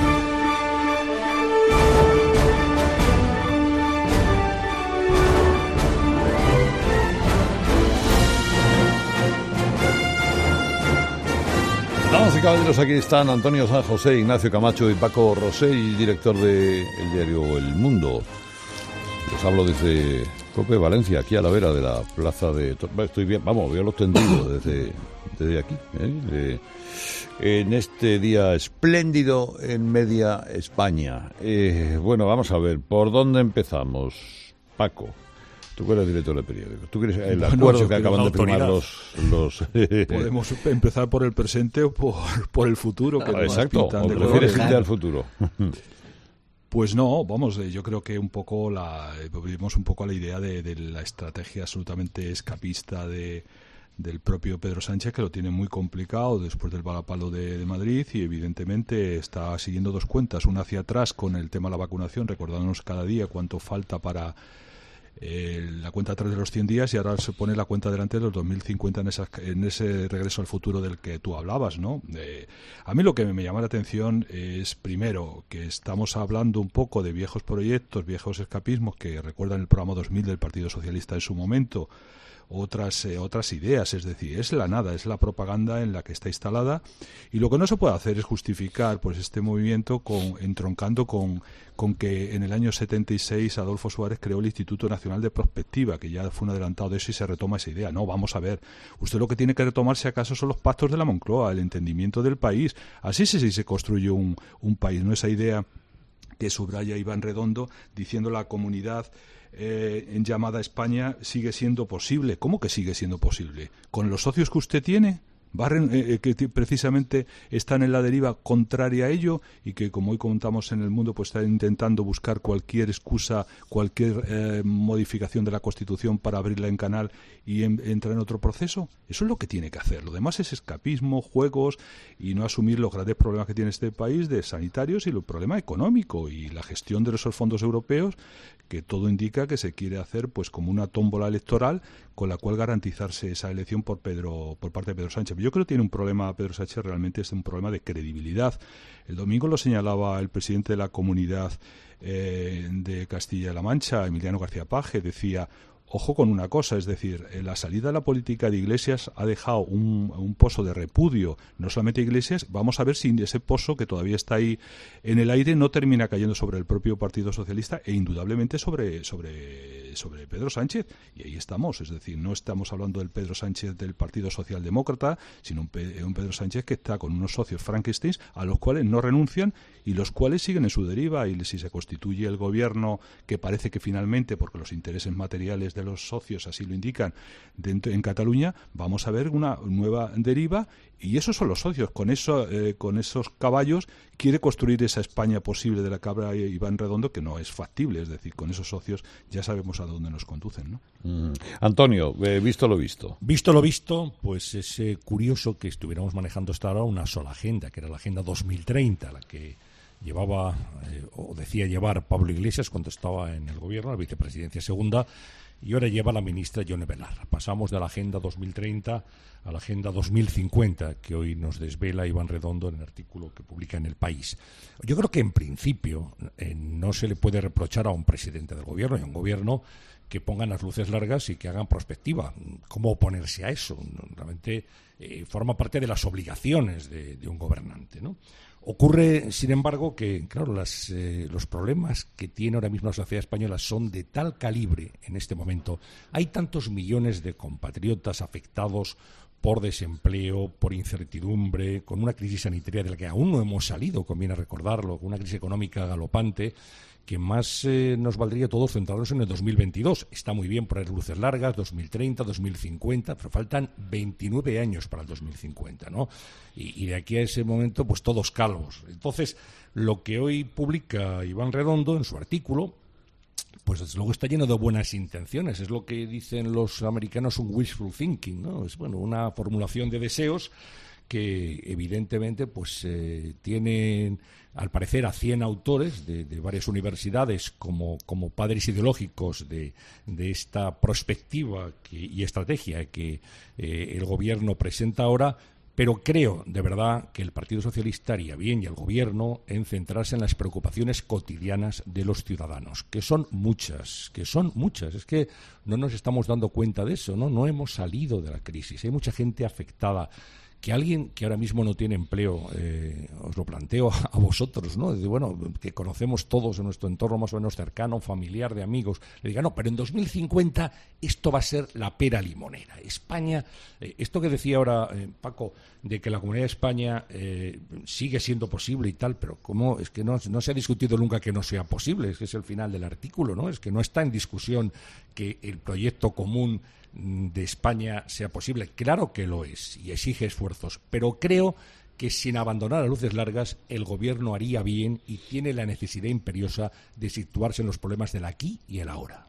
Damas y caballeros, aquí están Antonio San José, Ignacio Camacho y Paco Rosell, director del diario El Mundo. Les hablo desde COPE Valencia, aquí a la vera de la plaza de... Estoy bien, vamos, veo los tendidos desde aquí, en este día espléndido en media España. Bueno, vamos a ver, ¿por dónde empezamos? Paco, tú que eres director del periódico, ¿tú crees el acuerdo que acaban de firmar los Podemos empezar por el presente o por el futuro. Que exacto, ¿o prefieres irte al futuro? Pues no, vamos, yo creo que volvimos un poco a la idea de la estrategia absolutamente escapista del propio Pedro Sánchez, que lo tiene muy complicado después del varapalo de Madrid y evidentemente está siguiendo 2 cuentas, una hacia atrás con el tema de la vacunación, recordándonos cada día cuánto falta para la cuenta atrás de los 100 días y ahora se pone la cuenta delante de los 2050 en ese regreso al futuro del que tú hablabas, ¿no? A mí lo que me llama la atención es, primero, que estamos hablando un poco de viejos proyectos, viejos escapismos que recuerdan el programa 2000 del Partido Socialista en su momento, otras ideas, es decir, es la nada, es la propaganda en la que está instalada y lo que no se puede hacer es justificar pues este movimiento entroncando con que en el año 76 Adolfo Suárez creó el Instituto Nacional de Prospectiva, que ya fue un adelantado de eso y se retoma esa idea. No, vamos a ver, usted lo que tiene que retomar si acaso son los pactos de la Moncloa, el entendimiento del país, así sí se construye un país, no esa idea que subraya Iván Redondo diciendo la comunidad en llamada España sigue siendo posible. ¿Cómo que sigue siendo posible? ¿Con los socios que usted tiene? Que precisamente están en la deriva contraria a ello y que, como hoy contamos en El Mundo, pues están intentando buscar cualquier excusa, cualquier modificación de la Constitución para abrirla en canal y entrar en otro proceso. Eso es lo que tiene que hacer. Lo demás es escapismo, juegos y no asumir los grandes problemas que tiene este país de sanitarios y el problema económico y la gestión de esos fondos europeos, que todo indica que se quiere hacer pues como una tómbola electoral con la cual garantizarse esa elección por parte de Pedro Sánchez. Yo creo que tiene un problema Pedro Sánchez, realmente es un problema de credibilidad. El domingo lo señalaba el presidente de la Comunidad de Castilla-La Mancha, Emiliano García Paje, decía: ojo con una cosa, es decir, la salida de la política de Iglesias ha dejado un pozo de repudio, no solamente a Iglesias, vamos a ver si ese pozo que todavía está ahí en el aire no termina cayendo sobre el propio Partido Socialista e indudablemente sobre Pedro Sánchez. Y ahí estamos, es decir, no estamos hablando del Pedro Sánchez del Partido Socialdemócrata, sino un Pedro Sánchez que está con unos socios Frankenstein a los cuales no renuncian y los cuales siguen en su deriva, y si se constituye el gobierno que parece que finalmente, porque los intereses materiales de los socios así lo indican, en Cataluña, vamos a ver una nueva deriva, y esos son los socios. Con esos caballos quiere construir esa España posible de la que habla Iván Redondo, que no es factible, es decir, con esos socios ya sabemos a dónde nos conducen, ¿no? Antonio, visto lo visto. Visto lo visto, pues es curioso que estuviéramos manejando hasta ahora una sola agenda, que era la Agenda 2030, la que llevaba o decía llevar Pablo Iglesias cuando estaba en el gobierno, la vicepresidencia segunda, y ahora lleva la ministra Yone Belarra. Pasamos de la Agenda 2030 a la Agenda 2050, que hoy nos desvela Iván Redondo en el artículo que publica en El País. Yo creo que en principio no se le puede reprochar a un presidente del gobierno y a un gobierno que pongan las luces largas y que hagan prospectiva. ¿Cómo oponerse a eso? Realmente forma parte de las obligaciones de un gobernante, ¿no? Ocurre, sin embargo, que claro, los problemas que tiene ahora mismo la sociedad española son de tal calibre en este momento. Hay tantos millones de compatriotas afectados por desempleo, por incertidumbre, con una crisis sanitaria de la que aún no hemos salido, conviene recordarlo, con una crisis económica galopante, que más nos valdría todos centrarnos en el 2022. Está muy bien poner luces largas, 2030, 2050, pero faltan 29 años para el 2050, ¿no? Y de aquí a ese momento, pues todos calvos. Entonces, lo que hoy publica Iván Redondo en su artículo, pues desde luego está lleno de buenas intenciones. Es lo que dicen los americanos un wishful thinking, ¿no? Es una formulación de deseos que evidentemente pues tienen al parecer a 100 autores de varias universidades como padres ideológicos de esta perspectiva y estrategia que el gobierno presenta ahora, pero creo de verdad que el Partido Socialista haría bien, y el gobierno, en centrarse en las preocupaciones cotidianas de los ciudadanos, que son muchas. Es que no nos estamos dando cuenta de eso, no hemos salido de la crisis, hay mucha gente afectada. Que alguien que ahora mismo no tiene empleo, os lo planteo a vosotros, ¿no? Bueno, que conocemos todos en nuestro entorno más o menos cercano, familiar, de amigos, le diga, no, pero en 2050 esto va a ser la pera limonera. España, esto que decía ahora Paco, de que la Comunidad de España sigue siendo posible y tal, pero ¿cómo? Es que no se ha discutido nunca que no sea posible, es que es el final del artículo, ¿no? Es que no está en discusión que el proyecto común de España sea posible. Claro que lo es y exige esfuerzos, pero creo que sin abandonar a luces largas el gobierno haría bien y tiene la necesidad imperiosa de situarse en los problemas del aquí y el ahora.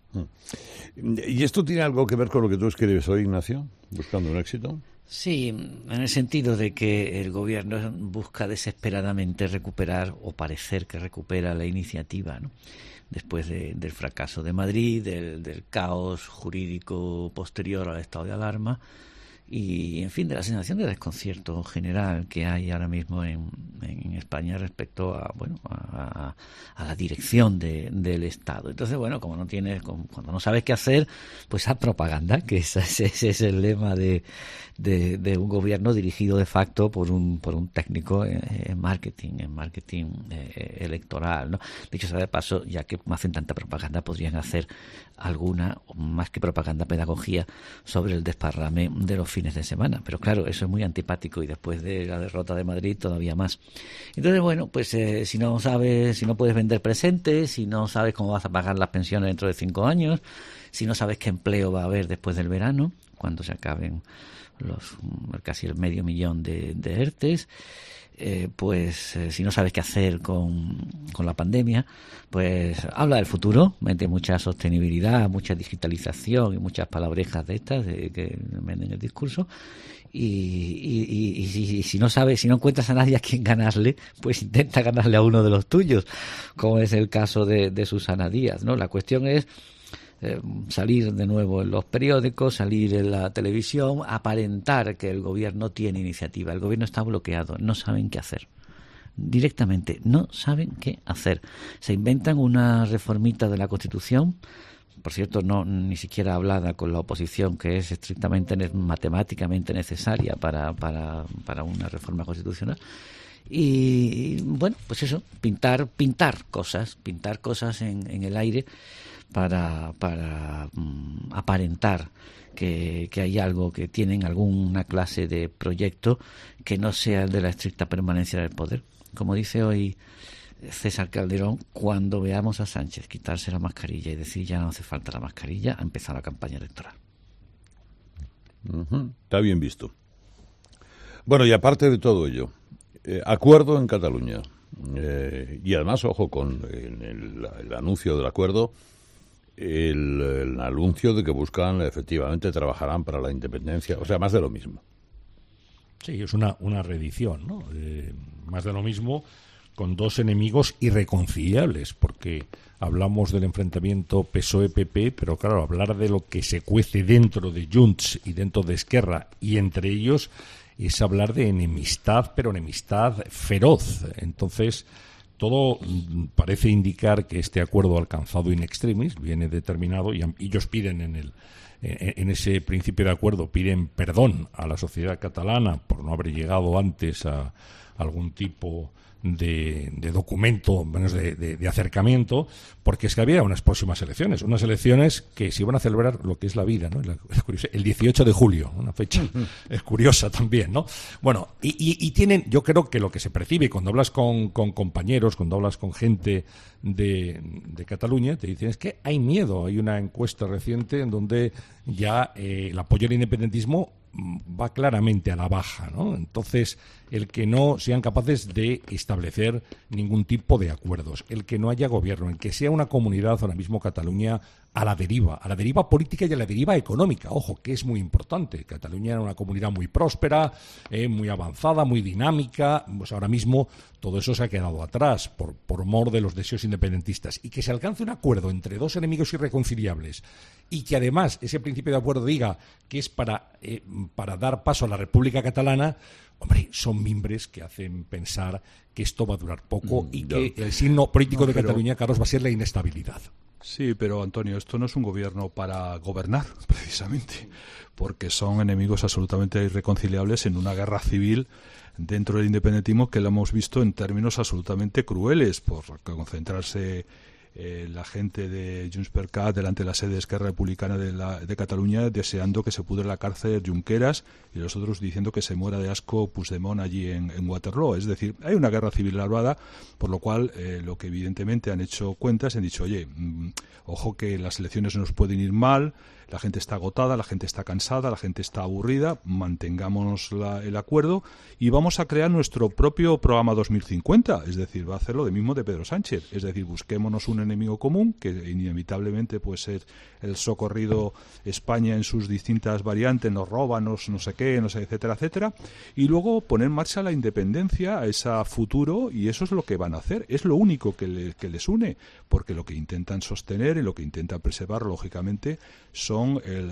¿Y esto tiene algo que ver con lo que tú escribes hoy, Ignacio, buscando un éxito? Sí, en el sentido de que el gobierno busca desesperadamente recuperar, o parecer que recupera, la iniciativa, ¿no? Después del fracaso de Madrid, del caos jurídico posterior al estado de alarma y, en fin, de la sensación de desconcierto general que hay ahora mismo en España respecto a la dirección del Estado. Entonces, cuando no sabes qué hacer, pues haz propaganda, que ese es el lema de un gobierno dirigido de facto por un técnico en marketing electoral, ¿no? Dicho sea de paso, ya que hacen tanta propaganda, podrían hacer alguna, más que propaganda, pedagogía sobre el desparrame de los fines de semana. Pero claro, eso es muy antipático y después de la derrota de Madrid todavía más. Entonces, si no puedes vender presentes, si no sabes cómo vas a pagar las pensiones dentro de 5 años, si no sabes qué empleo va a haber después del verano, cuando se acaben casi el 500.000 de ERTEs, si no sabes qué hacer con la pandemia, pues habla del futuro, mete mucha sostenibilidad, mucha digitalización y muchas palabrejas de estas que venden el discurso, y si no encuentras a nadie a quien ganarle, pues intenta ganarle a uno de los tuyos, como es el caso de Susana Díaz, ¿no? La cuestión es salir de nuevo en los periódicos, salir en la televisión, aparentar que el gobierno tiene iniciativa. El gobierno está bloqueado, no saben qué hacer. Directamente, no saben qué hacer. Se inventan una reformita de la Constitución, por cierto, ni siquiera hablada con la oposición, que es estrictamente matemáticamente necesaria para una reforma constitucional. Y pues eso, pintar cosas en el aire para aparentar que hay algo, que tienen alguna clase de proyecto que no sea el de la estricta permanencia del poder. Como dice hoy César Calderón, cuando veamos a Sánchez quitarse la mascarilla y decir ya no hace falta la mascarilla, ha empezado la campaña electoral. Está bien visto. Bueno, y aparte de todo ello, acuerdo en Cataluña. Y además, ojo, con el anuncio del acuerdo, el anuncio de que buscan, efectivamente, trabajarán para la independencia, o sea, más de lo mismo. Sí, es una reedición, ¿no? Más de lo mismo, con dos enemigos irreconciliables, porque hablamos del enfrentamiento PSOE-PP, pero claro, hablar de lo que se cuece dentro de Junts y dentro de Esquerra y entre ellos es hablar de enemistad, pero enemistad feroz. Entonces, todo parece indicar que este acuerdo alcanzado in extremis viene determinado, y ellos piden en ese principio de acuerdo, piden perdón a la sociedad catalana por no haber llegado antes a algún tipo de documento, menos de acercamiento, porque es que había unas próximas elecciones que se iban a celebrar lo que es la vida, ¿no? El 18 de julio, una fecha es curiosa también, ¿no? Bueno, y tienen, yo creo que lo que se percibe cuando hablas con compañeros, cuando hablas con gente de Cataluña, te dicen es que hay miedo. Hay una encuesta reciente en donde ya el apoyo al independentismo va claramente a la baja, ¿no? Entonces, el que no sean capaces de establecer ningún tipo de acuerdos, el que no haya gobierno, el que sea una comunidad ahora mismo Cataluña a la deriva política y a la deriva económica, ojo, que es muy importante. Cataluña era una comunidad muy próspera, muy avanzada, muy dinámica, pues ahora mismo todo eso se ha quedado atrás por mor de los deseos independentistas, y que se alcance un acuerdo entre dos enemigos irreconciliables y que además ese principio de acuerdo diga que es para dar paso a la República Catalana, hombre, son mimbres que hacen pensar que esto va a durar poco y que el signo político de Cataluña, Carlos, va a ser la inestabilidad. Sí, pero Antonio, esto no es un gobierno para gobernar, precisamente, porque son enemigos absolutamente irreconciliables en una guerra civil dentro del independentismo que lo hemos visto en términos absolutamente crueles, por concentrarse la gente de Junts per Cat delante de la sede de Esquerra Republicana de Cataluña deseando que se pudre la cárcel Junqueras y los otros diciendo que se muera de asco Puigdemont allí en Waterloo. Es decir, hay una guerra civil larvada, por lo cual lo que evidentemente han hecho cuentas, han dicho, oye, ojo que las elecciones nos pueden ir mal, la gente está agotada, la gente está cansada, la gente está aburrida, mantengamos el acuerdo y vamos a crear nuestro propio programa 2050, es decir, va a hacer lo mismo de Pedro Sánchez, es decir, busquémonos un enemigo común, que inevitablemente puede ser el socorrido España en sus distintas variantes, nos roban, no sé qué, no sé, etcétera, etcétera, y luego poner en marcha la independencia a ese futuro, y eso es lo que van a hacer, es lo único que les une, porque lo que intentan sostener y lo que intentan preservar, lógicamente, son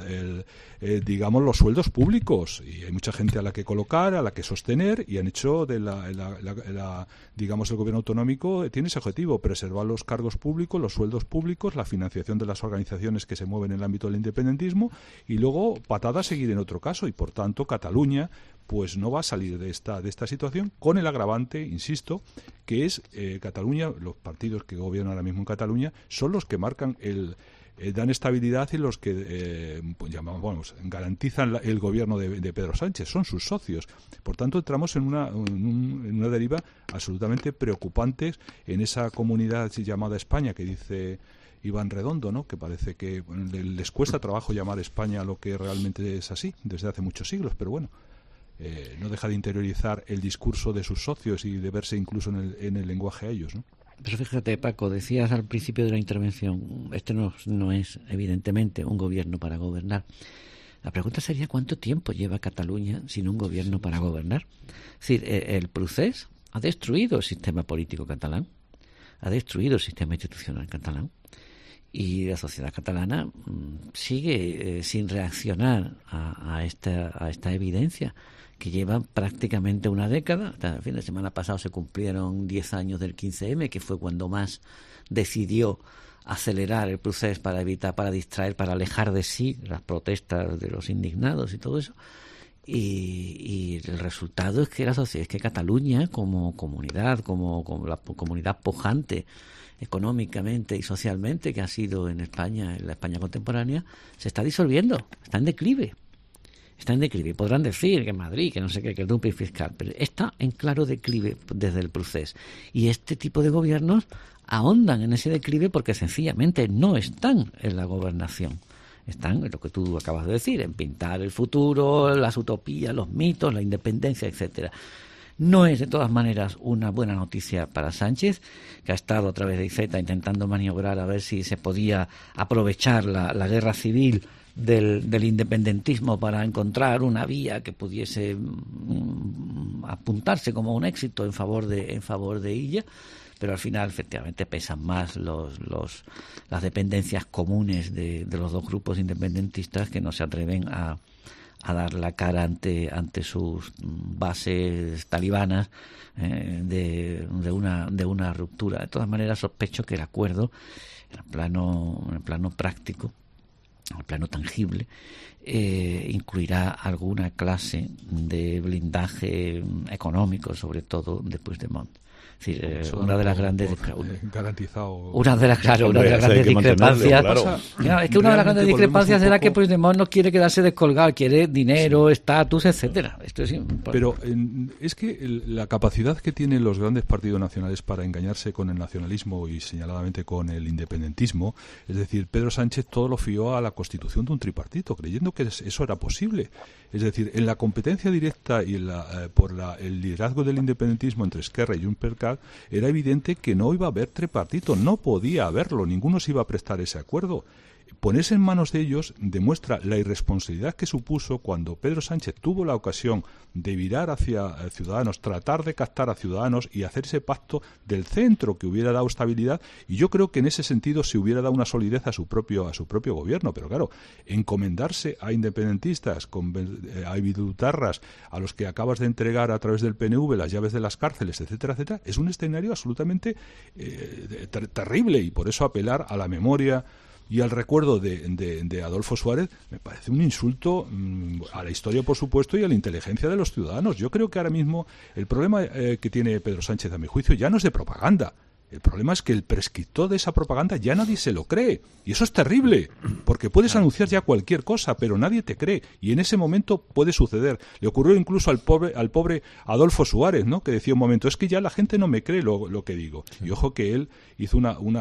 digamos los sueldos públicos, y hay mucha gente a la que colocar, a la que sostener, y han hecho de digamos el gobierno autonómico tiene ese objetivo, preservar los cargos públicos, los sueldos públicos, la financiación de las organizaciones que se mueven en el ámbito del independentismo, y luego patada a seguir en otro caso, y por tanto Cataluña pues no va a salir de esta situación, con el agravante, insisto, que es Cataluña, los partidos que gobiernan ahora mismo en Cataluña son los que marcan dan estabilidad y los que garantizan el gobierno de Pedro Sánchez, son sus socios. Por tanto, entramos en una deriva absolutamente preocupante en esa comunidad llamada España, que dice Iván Redondo, ¿no? Que parece que les cuesta trabajo llamar España lo que realmente es así, desde hace muchos siglos, pero bueno, no deja de interiorizar el discurso de sus socios y de verse incluso en el lenguaje a ellos, ¿no? Pero fíjate, Paco, decías al principio de la intervención, este no es evidentemente un gobierno para gobernar. La pregunta sería ¿cuánto tiempo lleva Cataluña sin un gobierno para gobernar? Es decir, el procés ha destruido el sistema político catalán, ha destruido el sistema institucional catalán, y la sociedad catalana sigue sin reaccionar a esta evidencia, que llevan prácticamente una década. El fin de semana pasado se cumplieron 10 años del 15M, que fue cuando más decidió acelerar el proceso para distraer, para alejar de sí las protestas de los indignados y todo eso. Y el resultado es que Cataluña, como comunidad, como la comunidad pujante económicamente y socialmente que ha sido en España, en la España contemporánea, se está disolviendo, está en declive. Podrán decir que Madrid, que no sé qué, que el dumping fiscal, pero está en claro declive desde el proceso. Y este tipo de gobiernos ahondan en ese declive porque sencillamente no están en la gobernación. Están en lo que tú acabas de decir, en pintar el futuro, las utopías, los mitos, la independencia, etcétera. No es de todas maneras una buena noticia para Sánchez, que ha estado a través de ICETA intentando maniobrar a ver si se podía aprovechar la guerra civil del independentismo para encontrar una vía que pudiese apuntarse como un éxito en favor de ella, pero al final efectivamente pesan más las dependencias comunes de los dos grupos independentistas, que no se atreven a dar la cara ante sus bases talibanas de una ruptura. De todas maneras, sospecho que el acuerdo en el plano práctico, en el plano tangible, incluirá alguna clase de blindaje económico, sobre todo de Puigdemont. Es decir, una de las grandes garantizado. Una de las grandes discrepancias. Claro, es que una de las grandes discrepancias era que Puigdemont no quiere quedarse descolgado, quiere dinero, estatus, etcétera. Esto es Pero es que la capacidad que tienen los grandes partidos nacionales para engañarse con el nacionalismo y señaladamente con el independentismo, es decir, Pedro Sánchez todo lo fió a la constitución de un tripartito, creyendo que eso era posible. Es decir, en la competencia directa y por el liderazgo del independentismo entre Esquerra y Junts per Cat, era evidente que no iba a haber tripartito, no podía haberlo, ninguno se iba a prestar ese acuerdo. Ponerse en manos de ellos demuestra la irresponsabilidad que supuso cuando Pedro Sánchez tuvo la ocasión de virar hacia Ciudadanos, tratar de captar a Ciudadanos y hacer ese pacto del centro que hubiera dado estabilidad, y yo creo que en ese sentido se hubiera dado una solidez a su propio gobierno. Pero claro, encomendarse a independentistas, a ibidutarras, a los que acabas de entregar a través del PNV las llaves de las cárceles, etcétera, etcétera, es un escenario absolutamente terrible, y por eso apelar a la memoria y al recuerdo de Adolfo Suárez me parece un insulto a la historia, por supuesto, y a la inteligencia de los ciudadanos. Yo creo que ahora mismo el problema que tiene Pedro Sánchez, a mi juicio, ya no es de propaganda. El problema es que el prescriptor de esa propaganda ya nadie se lo cree. Y eso es terrible, porque puedes anunciar ya cualquier cosa, pero nadie te cree. Y en ese momento puede suceder. Le ocurrió incluso al pobre Adolfo Suárez, ¿no?, que decía un momento, es que ya la gente no me cree lo que digo. Y ojo que él hizo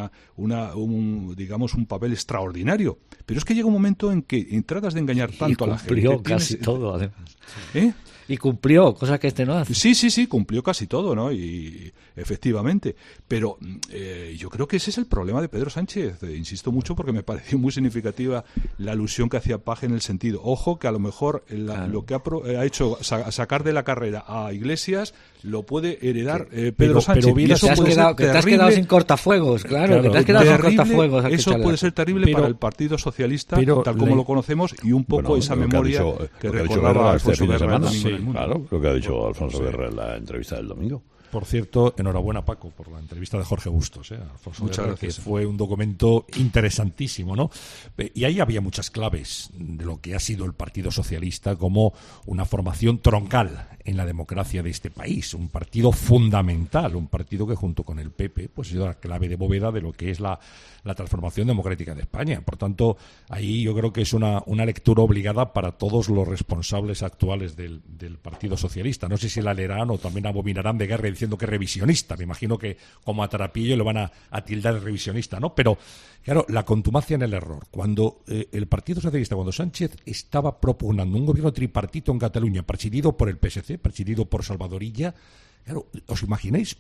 digamos, un papel extraordinario. Pero es que llega un momento en que tratas de engañar tanto a la gente. Y cumplió casi todo, además. Y cumplió, cosa que no hace. Sí, cumplió casi todo, ¿no? Y efectivamente. Pero yo creo que ese es el problema de Pedro Sánchez. Insisto mucho porque me pareció muy significativa la alusión que hacía Paje en el sentido. Ojo que a lo mejor lo que ha hecho sacar de la carrera a Iglesias lo puede heredar Pedro Sánchez. Pero te has quedado sin cortafuegos, claro. Que te has quedado sin cortafuegos. Eso puede ser terrible para el Partido Socialista, tal como lo conocemos, y un poco esa memoria que recordaba Alfonso Guerra el domingo en el mundo. Claro, lo que ha dicho Alfonso Guerra en la entrevista del domingo. Por cierto, enhorabuena, Paco, por la entrevista de Jorge Bustos, Alfonso Muchas Guerra, gracias. que fue un documento interesantísimo, ¿no? Y ahí había muchas claves de lo que ha sido el Partido Socialista como una formación troncal en la democracia de este país, un partido fundamental, un partido que junto con el PP pues ha sido la clave de bóveda de lo que es la transformación democrática de España. Por tanto, ahí yo creo que es una lectura obligada para todos los responsables actuales del Partido Socialista. No sé si la leerán o también abominarán de Guerra diciendo que es revisionista. Me imagino que como a Tarapillo le van a tildar de revisionista, ¿no? Pero, claro, la contumacia en el error. Cuando el Partido Socialista, cuando Sánchez estaba propugnando un gobierno tripartito en Cataluña, presidido por el PSC, presidido por Salvador Illa, claro, ¿os imagináis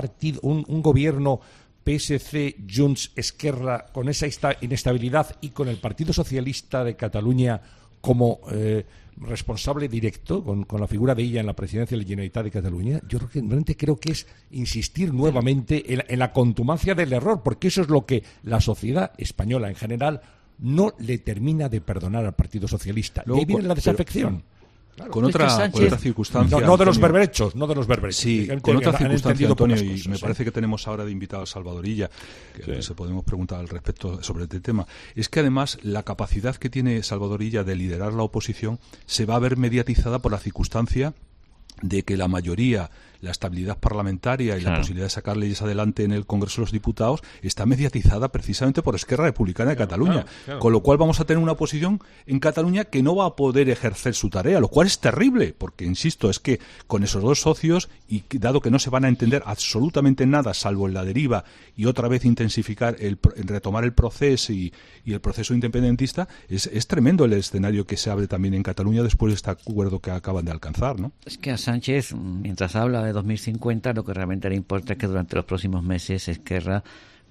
un gobierno PSC, Junts, Esquerra, con esa inestabilidad y con el Partido Socialista de Cataluña como responsable directo, con la figura de ella en la presidencia de la Generalitat de Cataluña? Yo realmente creo que es insistir nuevamente en la contumacia del error, porque eso es lo que la sociedad española en general no le termina de perdonar al Partido Socialista. Y ahí viene la desafección. Claro, con otra circunstancia. No de los berberechos, Sí, con otra circunstancia, Antonio, y me parece que tenemos ahora de invitado a Salvador Illa, que se podemos preguntar al respecto sobre este tema. Es que además la capacidad que tiene Salvador Illa de liderar la oposición se va a ver mediatizada por la circunstancia de que la mayoría, la estabilidad parlamentaria y la posibilidad de sacar leyes adelante en el Congreso de los Diputados está mediatizada precisamente por Esquerra Republicana de Cataluña. Con lo cual vamos a tener una oposición en Cataluña que no va a poder ejercer su tarea, lo cual es terrible, porque, insisto, es que con esos dos socios, y dado que no se van a entender absolutamente nada, salvo en la deriva, y otra vez intensificar, retomar el proceso y el proceso independentista, es tremendo el escenario que se abre también en Cataluña después de este acuerdo que acaban de alcanzar, ¿no? Es que a Sánchez, mientras habla de 2050, lo que realmente le importa es que durante los próximos meses Esquerra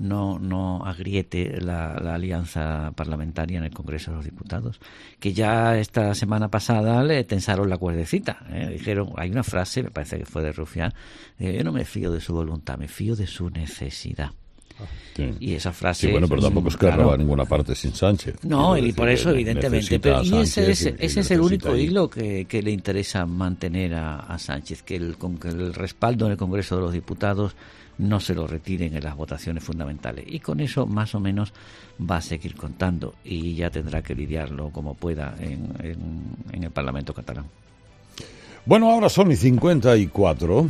no agriete la alianza parlamentaria en el Congreso de los Diputados, que ya esta semana pasada le tensaron la cuerdecita, dijeron, hay una frase, me parece que fue de Rufián, yo no me fío de su voluntad, me fío de su necesidad. Sí. Y esa frase... Sí, bueno, pero tampoco Esquerra claro, va a ninguna parte sin Sánchez. No, y decir, por eso, evidentemente. Pero y ese es el único ahí. hilo que le interesa mantener a Sánchez, que el respaldo en el Congreso de los Diputados no se lo retiren en las votaciones fundamentales. Y con eso, más o menos, va a seguir contando y ya tendrá que lidiarlo como pueda en el Parlamento catalán. Bueno, ahora son y 54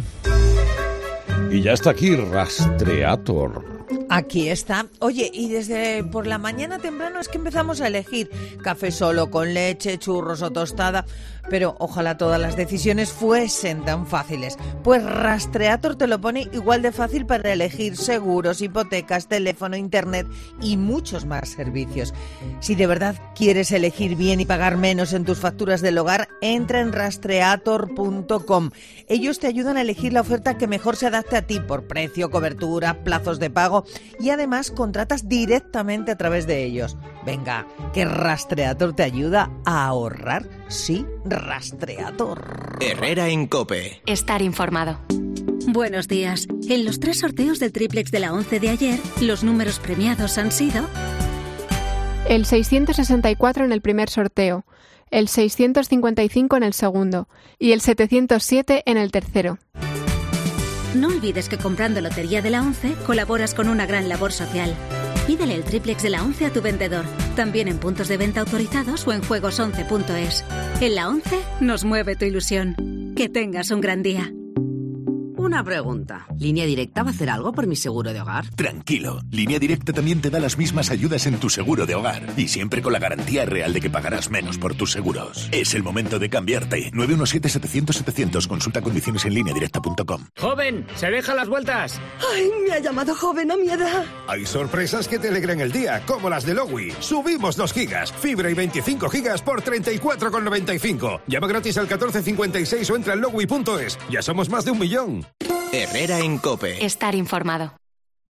y ya está aquí Rastreator. Aquí está. Oye, y desde por la mañana temprano es que empezamos a elegir café solo, con leche, churros o tostada, pero ojalá todas las decisiones fuesen tan fáciles. Pues Rastreator te lo pone igual de fácil para elegir seguros, hipotecas, teléfono, internet y muchos más servicios. Si de verdad quieres elegir bien y pagar menos en tus facturas del hogar, entra en rastreator.com. Ellos te ayudan a elegir la oferta que mejor se adapte a ti por precio, cobertura, plazos de pago y además contratas directamente a través de ellos. Venga, que Rastreator te ayuda a ahorrar. Sí, Rastreator. Herrera en COPE. Estar informado. Buenos días. En los 3 sorteos del triplex de la 11 de ayer, los números premiados han sido... El 664 en el primer sorteo, el 655 en el segundo y el 707 en el tercero. No olvides que comprando Lotería de la 11 colaboras con una gran labor social. Pídele el triplex de la 11 a tu vendedor, también en puntos de venta autorizados o en juegos11.es. En la 11 nos mueve tu ilusión. Que tengas un gran día. Una pregunta. ¿Línea Directa va a hacer algo por mi seguro de hogar? Tranquilo. Línea Directa también te da las mismas ayudas en tu seguro de hogar. Y siempre con la garantía real de que pagarás menos por tus seguros. Es el momento de cambiarte. 917-700-700. Consulta condiciones en lineadirecta.com. ¡Joven! ¡Se deja las vueltas! ¡Ay, me ha llamado joven a mi edad! Hay sorpresas que te alegran el día, como las de Lowy. Subimos 2 gigas, fibra y 25 gigas por 34,95. Llama gratis al 1456 o entra en lowy.es. Ya somos más de 1 millón. Herrera en COPE. Estar informado.